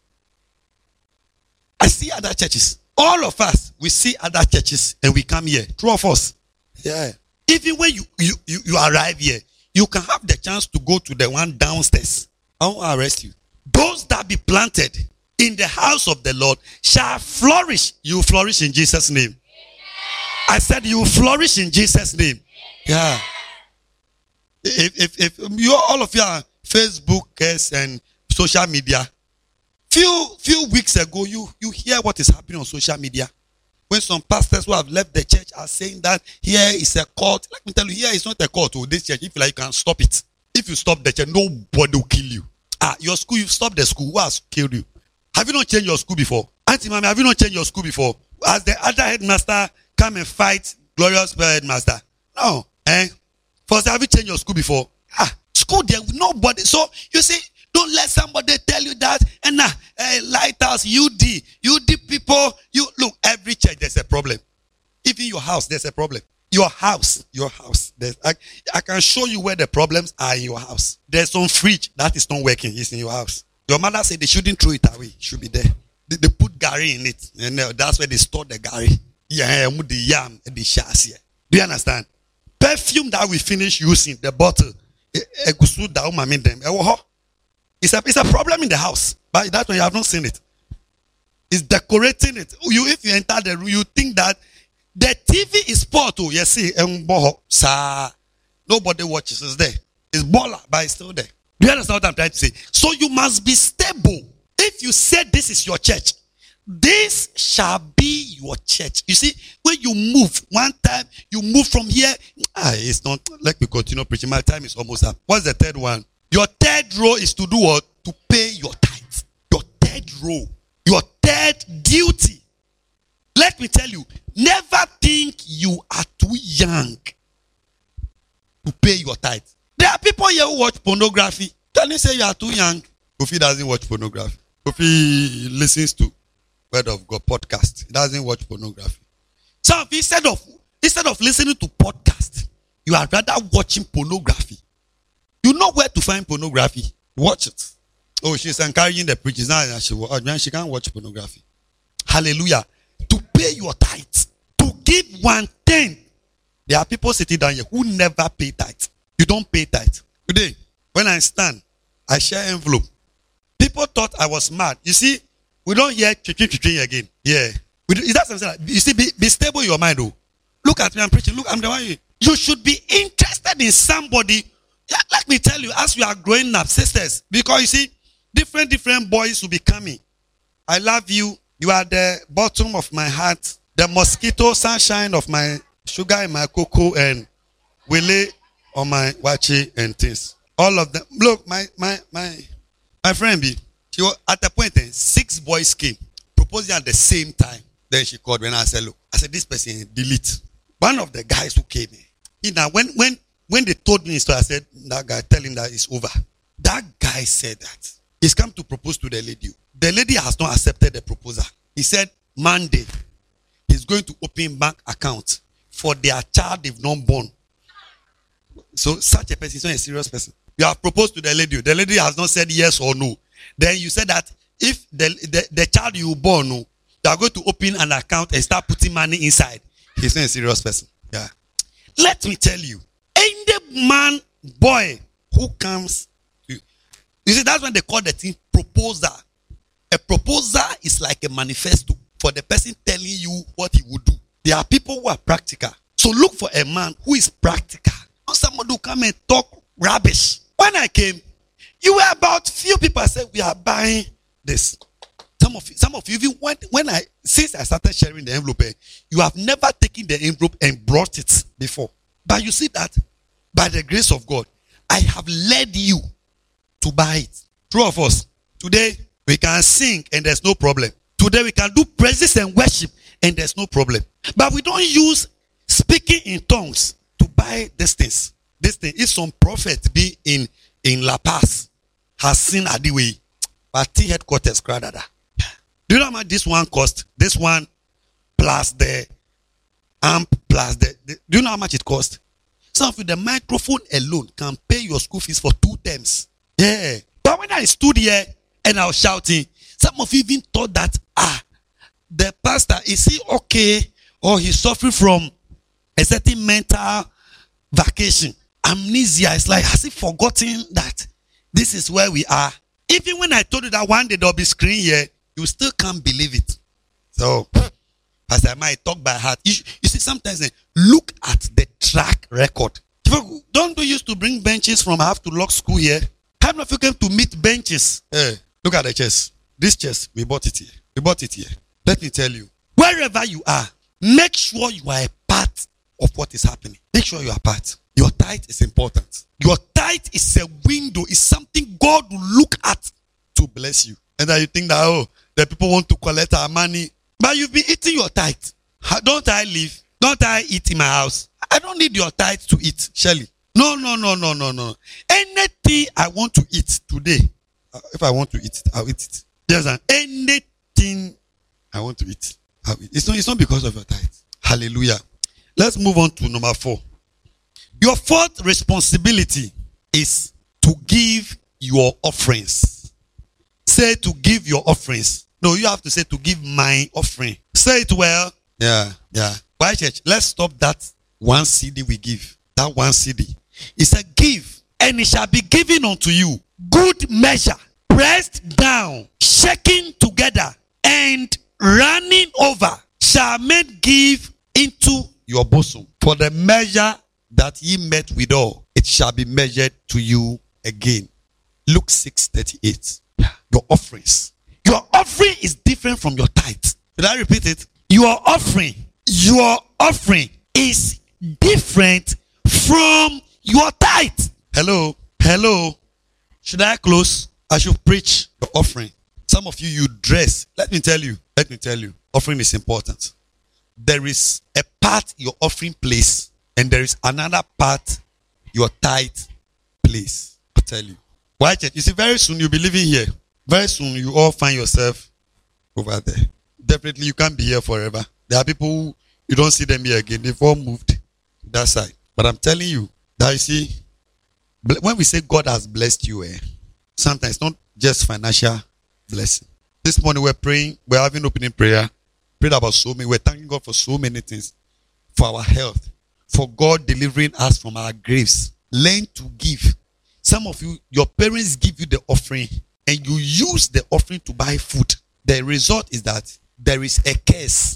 I see other churches. All of us, we see other churches and we come here. True of us. Yeah. Even when you arrive here, you can have the chance to go to the one downstairs. I won't arrest you. Those that be planted in the house of the Lord shall flourish. You flourish in Jesus' name. I said you flourish in Jesus' name. Yeah. If you all of you are Facebookers and social media, few weeks ago you hear what is happening on social media. When some pastors who have left the church are saying that here is a cult. Let me tell you, here is not a cult to this church. If you can stop it. If you stop the church, nobody will kill you. Your school, you stop the school. Who has killed you? Have you not changed your school before? Auntie Mami, have you not changed your school before? Has the other headmaster come and fight glorious headmaster? No. First, have you changed your school before? School there, nobody. So, you see, Don't let somebody tell you that. And Lighthouse, UD people, you look, every church there's a problem. Even your house, there's a problem. Your house. I can show you where the problems are in your house. There's some fridge that is not working. It's in your house. Your mother said they shouldn't throw it away. It should be there. They put gari in it. And that's where they store the gari. Yeah, with the yam and the chassis. Do you understand? Perfume that we finish using, the bottle. It's a problem in the house. But that's when you have not seen it. It's decorating it. If you enter the room, you think that the TV is poor too. You see, nobody watches. It's there. It's baller, but it's still there. Do you understand what I'm trying to say? So you must be stable. If you say this is your church, this shall be your church. You see, when you move, one time you move from here. It's not. Let me continue preaching. My time is almost up. What's the third one? Your third row is to do what? To pay your tithe. Your third row. Your third duty. Let me tell you, never think you are too young to pay your tithe. There are people here who watch pornography. Can you say you are too young? Kofi doesn't watch pornography. Kofi listens to Word of God podcast. He doesn't watch pornography. So instead of listening to podcast, you are rather watching pornography. You know where to find pornography. Watch it. Oh, she's encouraging the preachers. Now she can't watch pornography. Hallelujah. To pay your tithes. To give 1/10. There are people sitting down here who never pay tithes. You don't pay tithes. Today, when I stand, I share envelope. People thought I was mad. You see, we don't hear chicken again. Yeah. Is that something like, you see, be stable in your mind, though. Look at me, I'm preaching. Look, I'm the one. You should be interested in somebody. Let me tell you, as you are growing up, sisters, because you see, different boys will be coming. I love you. You are the bottom of my heart, the mosquito sunshine of my sugar in my cocoa, and willy on my wachi and things. All of them. Look, my friend B, she was at a point 6 boys came, proposing at the same time. Then she called when I said, look, I said, this person delete. One of the guys who came in, when they told me so, I said, that guy, tell him that it's over. That guy said that he's come to propose to the lady. The lady has not accepted the proposal. He said, Monday, he's going to open bank account for their child they've not born. So such a person is not a serious person. You have proposed to the lady. The lady has not said yes or no. Then you said that if the child you born, you are going to open an account and start putting money inside. He's not a serious person. Yeah. Let me tell you, any man, boy who comes, you see, that's when they call the thing proposal. A proposal is like a manifesto for the person telling you what he would do. There are people who are practical. So look for a man who is practical. Not somebody who come and talk rubbish. When I came, you were about few people. I said, we are buying this. Some of you, even since I started sharing the envelope, you have never taken the envelope and brought it before. But you see that by the grace of God, I have led you to buy it. True of us. Today, we can sing and there's no problem. Today, we can do praises and worship and there's no problem. But we don't use speaking in tongues to buy these things. This thing, if some prophet be in La Paz, has seen Adiwe, party headquarters, Kradada. Do you know how much this one cost? This one plus the amp plus the do you know how much it cost? Some of you, the microphone alone can pay your school fees for 2 terms. Yeah. But when I stood here and I was shouting, some of you even thought that, the pastor, is he okay? Or he's suffering from a certain mental vacation. Amnesia. It's like, has he forgotten that this is where we are? Even when I told you that one day there'll be screen here, you still can't believe it. So, Pastor, I might talk by heart. You see, sometimes look at the track record. Don't we used to bring benches from half to lock school here? How many of you came to meet benches? Look at the chest. This chest, we bought it here. We bought it here. Let me tell you, wherever you are, make sure you are a part of what is happening. Make sure you are part. Your tithe is important. Your tithe is a window. It's something God will look at to bless you. And then you think that, the people want to collect our money. But you've been eating your tithe. Don't I live? Don't I eat in my house? I don't need your tithe to eat, Shirley. No. Anything I want to eat today, if I want to eat it, I'll eat it. Yes, and anything I want to eat, I'll eat. It's not because of your tithe. Hallelujah. Let's move on to number 4. Your fourth responsibility is to give your offerings. Say to give your offerings. No, you have to say to give my offering. Say it well. Yeah. Why, church? Let's stop that 1 CD we give. That 1 CD. It said, give, and it shall be given unto you. Good measure, pressed down, shaken together, and running over, shall men give into your bosom. For the measure that ye met withal, it shall be measured to you again. Luke 6:38. Your offerings. Your offering is different from your tithe. Did I repeat it? Your offering is different from your tithe. Hello. Should I close? I should preach your offering. Some of you dress. Let me tell you. Offering is important. There is a part your offering plays, and there is another part your tithe plays. I tell you. Why, church? You see, very soon you'll be living here. Very soon you all find yourself over there. Definitely you can't be here forever. There are people who you don't see them here again. They've all moved to that side. But I'm telling you that, you see, when we say God has blessed you, sometimes it's not just financial blessing. This morning we're praying, we're having opening prayer. Prayed about so many. We're thanking God for so many things. For our health. For God delivering us from our graves. Learn to give. Some of you, your parents give you the offering and you use the offering to buy food. The result is that there is a curse.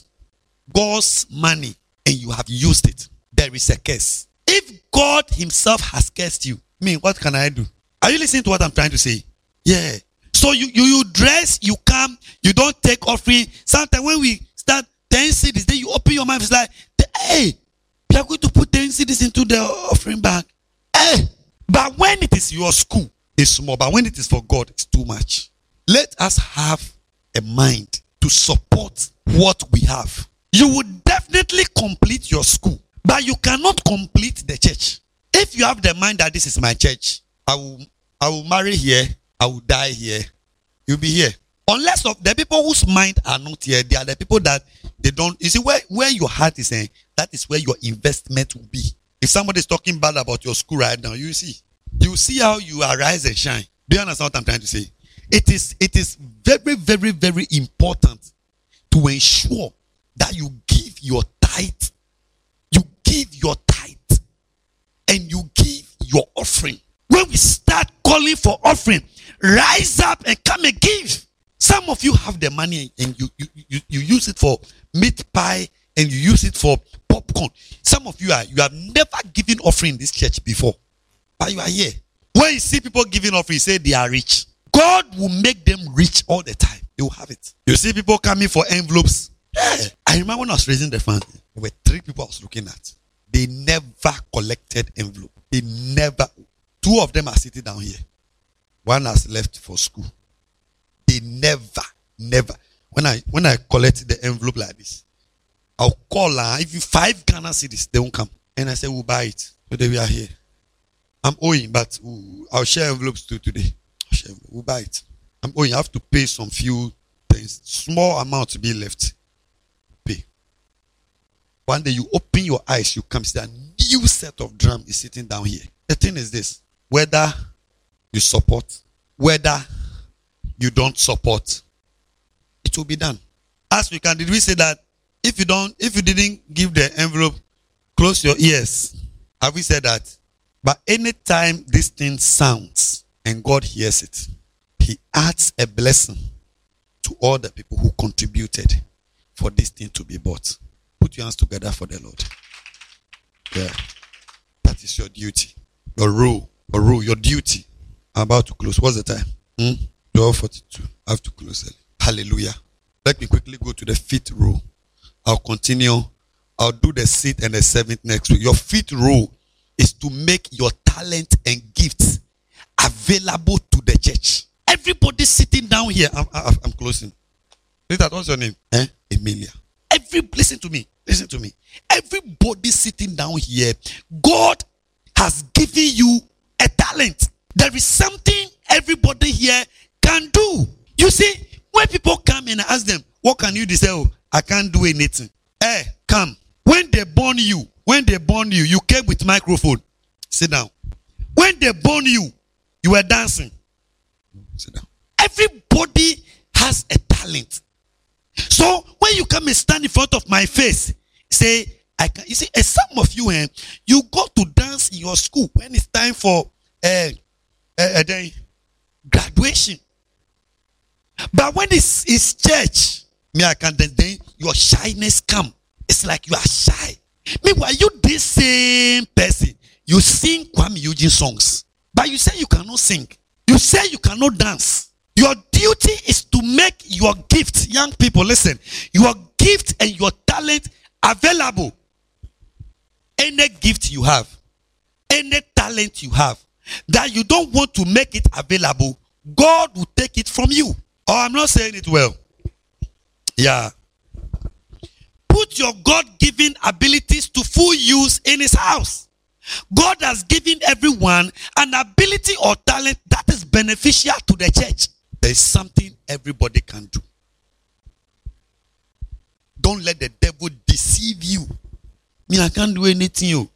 God's money and you have used it. There is a curse. If God himself has cursed you, what can I do? Are you listening to what I'm trying to say? Yeah. So you dress, you come, you don't take offering. Sometimes when we start 10 cities, then you open your mouth, it's like, hey, we are going to put 10 cities into the offering bag. Hey. But when it is your school, it's small. But when it is for God, it's too much. Let us have a mind to support what we have. You would definitely complete your school, but you cannot complete the church. If you have the mind that this is my church, I will marry here, I will die here, you'll be here. Unless of the people whose mind are not here, they are the people that they don't. You see, where your heart is saying, that is where your investment will be. If somebody is talking bad about your school right now, you see how you arise and shine. Do you understand what I'm trying to say? It is very, very, very important to ensure that you give your tithe. You give your tithe and you give your offering. When we start calling for offering, rise up and come and give. Some of you have the money and you use it for meat pie and you use it for popcorn. Some of you have never given offering in this church before, but you are here. When you see people giving offering, you say they are rich. God will make them rich all the time. They will have it. You see people coming for envelopes. Yeah. I remember when I was raising the fund, there were 3 people I was looking at. They never collected envelope. They never. 2 of them are sitting down here. 1 has left for school. They never. When I collect the envelope like this, I'll call her. If you 5 Ghana cedis, they won't come. And I say, we'll buy it. Today we are here. I'm owing, but I'll share envelopes too today. We'll buy it. I'm owing. I have to pay some few things. Small amount to be left. Pay. One day you open your eyes, you come see a new set of drum is sitting down here. The thing is this. Whether you support, whether you don't support, it will be done. As we can, did we say that if you didn't give the envelope, close your ears? Have we said that? But anytime this thing sounds and God hears it, he adds a blessing to all the people who contributed for this thing to be bought. Put your hands together for the Lord. Yeah. That is your duty. Your role, your duty. I'm about to close. What's the time? 12:42. I have to close early. Hallelujah. Let me quickly go to the 5th row. I'll continue. I'll do the 6th and the 7th next week. Your 5th row is to make your talent and gifts available to the church. Everybody sitting down here. I'm closing. What's your name? Emilia. Listen to me. Everybody sitting down here, God has given you a talent. There is something everybody here can do. You see, when people come and ask them, what can you do? They say, oh, I can't do anything. Come. When they born you, you came with microphone. Sit down. When they born you, you were dancing. Sit down. Everybody has a talent. So when you come and stand in front of my face, say, I can. You see, some of you, you go to dance in your school when it's time for graduation. But when it's church, I can then your shyness come. It's like you are shy. Meanwhile, you this same person, you sing Kwame Eugene songs, but you say you cannot sing. You say you cannot dance. Your duty is to make your gift, young people, listen, your gift and your talent available. Any gift you have, any talent you have, that you don't want to make it available, God will take it from you. Oh, I'm not saying it well. Yeah. Put your God-given abilities to full use in his house. God has given everyone an ability or talent that is beneficial to the church. There is something everybody can do. Don't let the devil deceive you. Me, I can't do anything. You.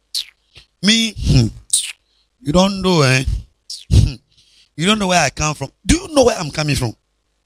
Me, you don't know, You don't know where I come from. Do you know where I'm coming from?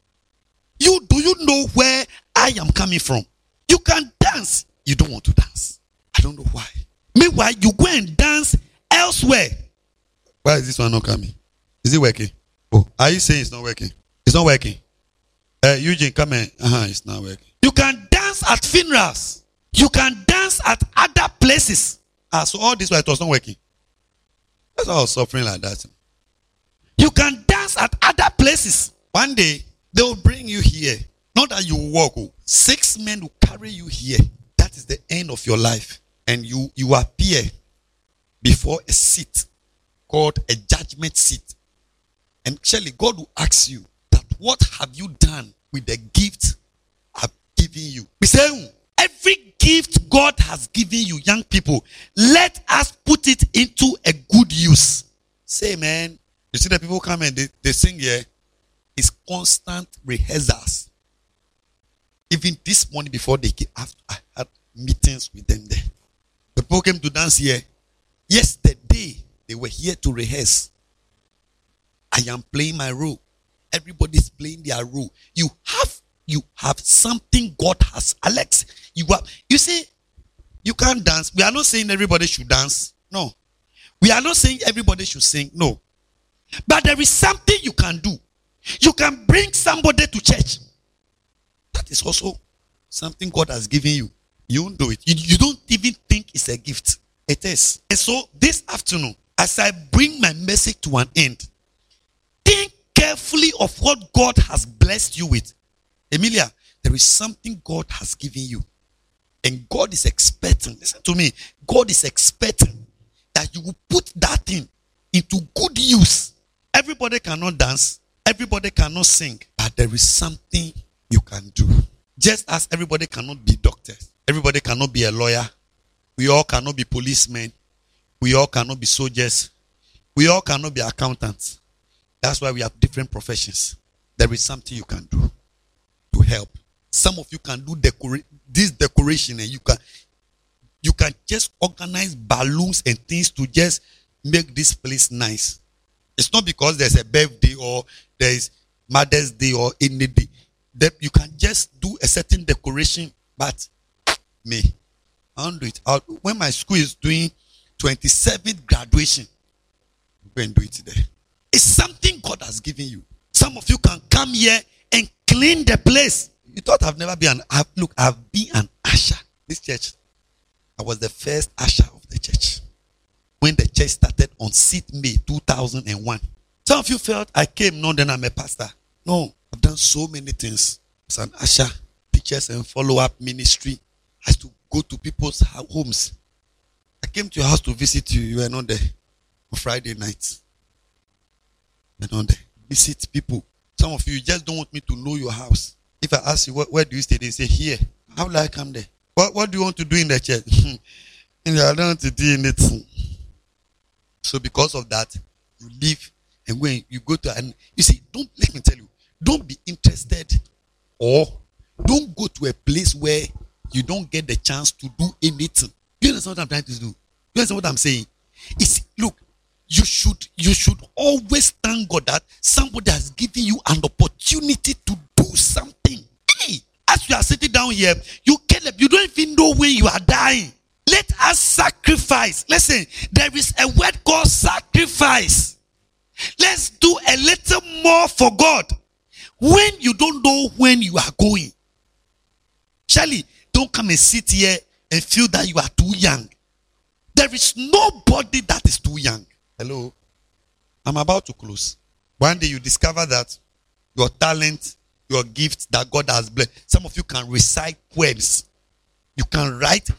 Do you know where I am coming from? You can dance. You don't want to dance. I don't know why. Meanwhile, you go and dance elsewhere. Why is this one not coming? Is it working? Oh, are you saying it's not working? It's not working. Eugene, come in. It's not working. You can dance at funerals. You can dance at other places. So all this while it was not working. That's why I was suffering like that. You can dance at other places. One day, they will bring you here. Not that you walk. 6 men will carry you here. That is the end of your life. And you appear before a seat called a judgment seat. And surely God will ask you that what have you done with the gift I've given you? We say, every gift God has given you, young people, let us put it into a good use. Say, man, you see the people come and they sing here. It's constant rehearsals. Even this morning before they came, I had meetings with them there. The people came to dance here. Yesterday, they were here to rehearse. I am playing my role. Everybody's playing their role. You have something God has. Alex, you see, you can't dance. We are not saying everybody should dance. No. We are not saying everybody should sing. No. But there is something you can do. You can bring somebody to church. That is also something God has given you. You won't do it. You don't even think it's a gift. It is. And so this afternoon, as I bring my message to an end, think carefully of what God has blessed you with. Emilia, there is something God has given you. And God is expecting, listen to me, God is expecting that you will put that thing into good use. Everybody cannot dance. Everybody cannot sing. But there is something you can do. Just as everybody cannot be doctors. Everybody cannot be a lawyer. We all cannot be policemen. We all cannot be soldiers. We all cannot be accountants. That's why we have different professions. There is something you can do to help. Some of you can do this decoration, and you can just organize balloons and things to just make this place nice. It's not because there's a birthday or there is Mother's Day or any day that you can just do a certain decoration. But me, I don't do it. When my school is doing 27th graduation, you go and do it today. It's something God has given you. Some of you can come here and clean the place. You thought I've never been I've been an usher. This church, I was the first usher of the church. When the church started on 6th May 2001. Some of you felt I came, no, then I'm a pastor. No, I've done so many things. As an usher, teachers and follow-up ministry. I used to go to people's homes. I came to your house to visit you. You were not there on Friday nights. You were not there. Visit people. Some of you just don't want me to know your house. If I ask you, where do you stay? They say, here. How will I come there? What do you want to do in the church? I don't want to do anything. So because of that, you live And when you go to, and you see, don't, let me tell you, don't be interested or don't go to a place where you don't get the chance to do anything. You understand what I'm trying to do? You understand what I'm saying? It's, look, you should always thank God that somebody has given you an opportunity to do something. Hey, as you are sitting down here, you don't even know when you are dying. Let us sacrifice. Listen, there is a word called sacrifice. Let's do a little more for God when you don't know when you are going. Charlie, don't come and sit here and feel that you are too young. There is nobody that is too young. Hello? I'm about to close. One day you discover that your talent, your gift that God has blessed. Some of you can recite poems. You can write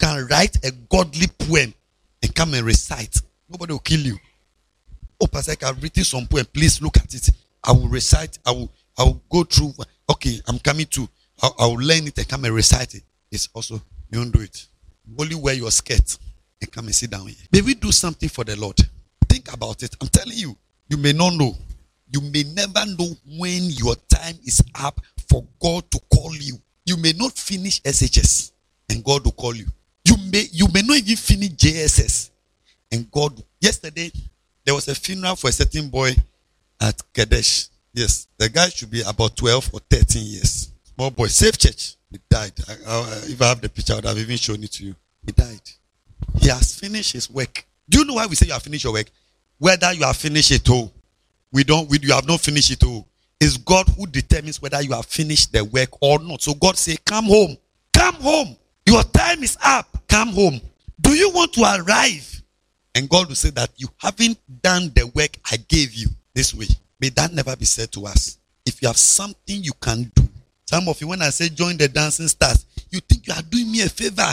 a godly poem and come and recite. Nobody will kill you. Oh, Pastor, I've written some poem. Please look at it. I will recite. I will go through. Okay, I'm coming to. I will learn it and come and recite it. It's also, you don't do it. Only wear your skirt and come and sit down here. May we do something for the Lord? Think about it. I'm telling you, you may not know. You may never know when your time is up for God to call you. You may not finish SHS and God will call you. You may not even finish JSS and God. Yesterday, there was a funeral for a certain boy at Kadesh. Yes, the guy should be about 12 or 13 years. Small boy, safe church. He died. If I have the picture, I would have even shown it to you. He died. He has finished his work. Do you know why we say you have finished your work? Whether you have finished it all, you have not finished it all. It's God who determines whether you have finished the work or not. So God say, come home. Come home. Your time is up. Come home. Do you want to arrive? And God will say that you haven't done the work I gave you this way. May that never be said to us. If you have something you can do. Some of you, when I say join the dancing stars, you think you are doing me a favor.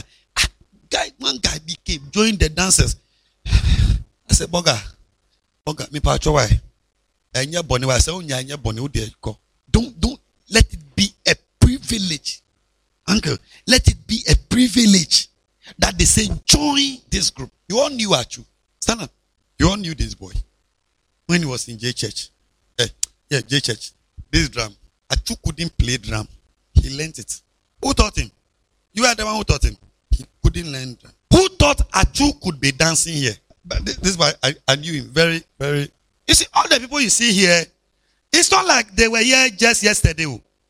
One guy became, join the dancers. I said, Boga, me pacho why? And your bonny was so young, your bonny would go. Don't let it be a privilege. Uncle, let it be a privilege that they say join this group. You all knew Achu. Stand up. You all knew this boy when he was in J Church. J Church. This drum. Achu couldn't play drum. He learned it. Who taught him? You are the one who taught him. He couldn't learn drum. Who thought Achu could be dancing here? But this is why I knew him very, very. You see, all the people you see here, it's not like they were here just yesterday.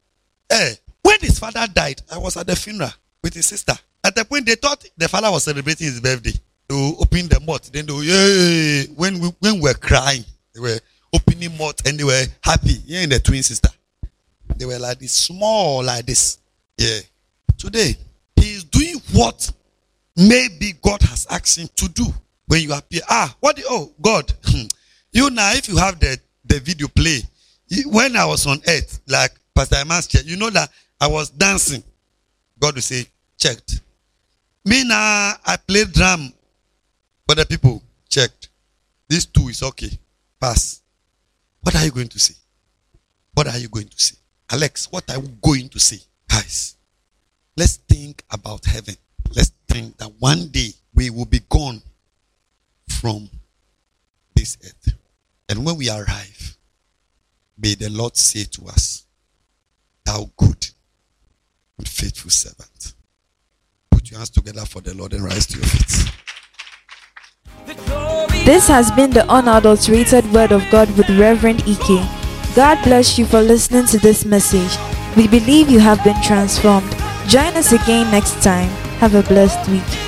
When his father died, I was at the funeral with his sister. At the point they thought the father was celebrating his birthday. They will open the mouth. Then they will, yay. When we were crying, they were opening mouth and they were happy. Yeah, and the twin sister. They were like this, small like this. Yeah. Today, he is doing what maybe God has asked him to do. When you appear, God. You now, if you have the video play, when I was on earth, like Pastor Iman's church, you know that I was dancing. God will say, checked. Me now, I played drum for the people. Checked. This too is okay. Pass. What are you going to say? What are you going to say? Alex, what are you going to say? Guys, let's think about heaven. Let's think that one day we will be gone from this earth. And when we arrive, may the Lord say to us, thou good and faithful servant. Put your hands together for the Lord and rise to your feet. This has been the unadulterated word of God with Reverend Ike. God bless you for listening to this message. We believe you have been transformed. Join us again next time. Have a blessed week.